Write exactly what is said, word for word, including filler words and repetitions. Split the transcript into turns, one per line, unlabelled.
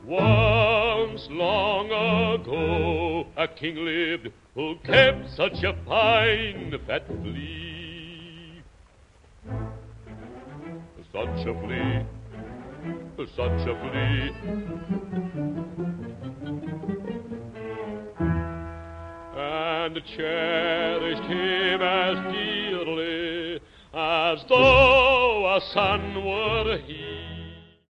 Once long ago a king lived who kept such a fine fat flea. Such a flea, such a flea. And cherished him as dearly as though a son were he.